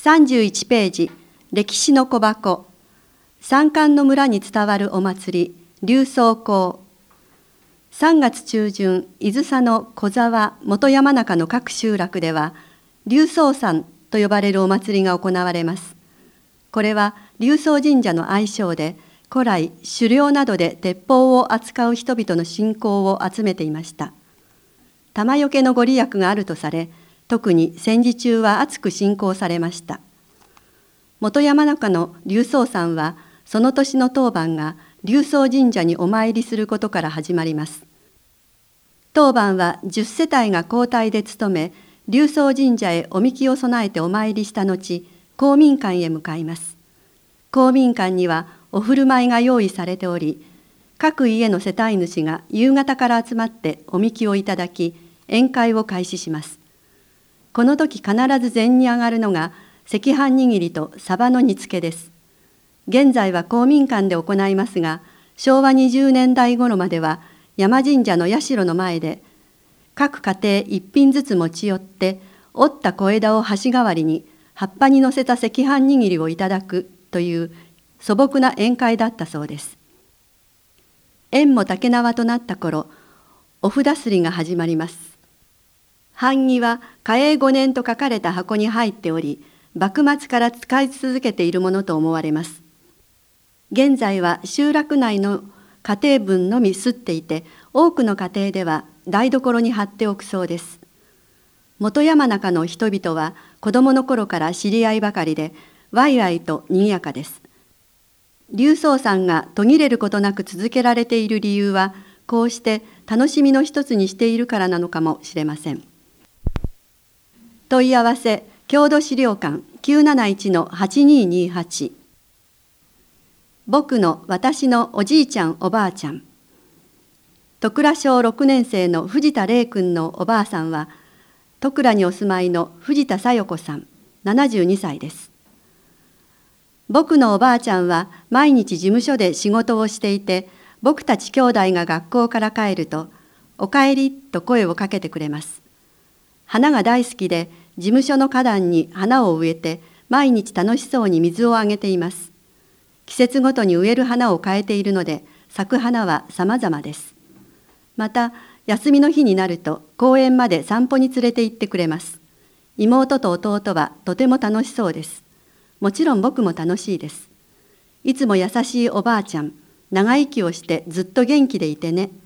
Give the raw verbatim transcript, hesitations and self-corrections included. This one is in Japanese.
さんじゅういちページ、歴史の小箱。山間の村に伝わるお祭り、龍相講。さんがつ中旬、伊豆佐の小沢、元山中の各集落では、龍相祭と呼ばれるお祭りが行われます。これは龍相神社の愛称で、古来狩猟などで鉄砲を扱う人々の信仰を集めていました。玉よけのご利益があるとされ、特に戦時中は厚く信仰されました。元山中の龍相祭は、その年の当番が龍相神社にお参りすることから始まります。当番はじゅっせたいが交代で務め、龍相神社へおみきを備えてお参りした後、公民館へ向かいます。公民館にはお振る舞いが用意されており、各家の世帯主が夕方から集まっておみきをいただき、宴会を開始します。この時必ず前に上がるのが赤飯握りとサバの煮付けです。現在は公民館で行いますが、しょうわにじゅうねんだい頃までは山神社の社の前で、各家庭一品ずつ持ち寄って、折った小枝を箸代わりに葉っぱに乗せた赤飯握りをいただくという素朴な宴会だったそうです。縁も竹縄となった頃、お札すりが始まります。版木は嘉永ごねんと書かれた箱に入っており、幕末から使い続けているものと思われます。現在は集落内の家庭分のみすっていて、多くの家庭では台所に貼っておくそうです。元山中の人々は子供の頃から知り合いばかりで、わいわいと賑やかです。龍相祭が途切れることなく続けられている理由は、こうして楽しみの一つにしているからなのかもしれません。問い合わせ、郷土資料館 きゅうなないちのはちにーにーはち。僕の私のおじいちゃんおばあちゃん。戸倉小ろくねんせいの藤田玲君のおばあさんは、戸倉にお住まいの藤田小夜子さん、ななじゅうにさいです。僕のおばあちゃんは毎日事務所で仕事をしていて、僕たち兄弟が学校から帰ると、おかえりと声をかけてくれます。花が大好きで、事務所の花壇に花を植えて、毎日楽しそうに水をあげています。季節ごとに植える花を変えているので、咲く花は様々です。また、休みの日になると公園まで散歩に連れて行ってくれます。妹と弟はとても楽しそうです。もちろん僕も楽しいです。いつも優しいおばあちゃん、長生きをしてずっと元気でいてね。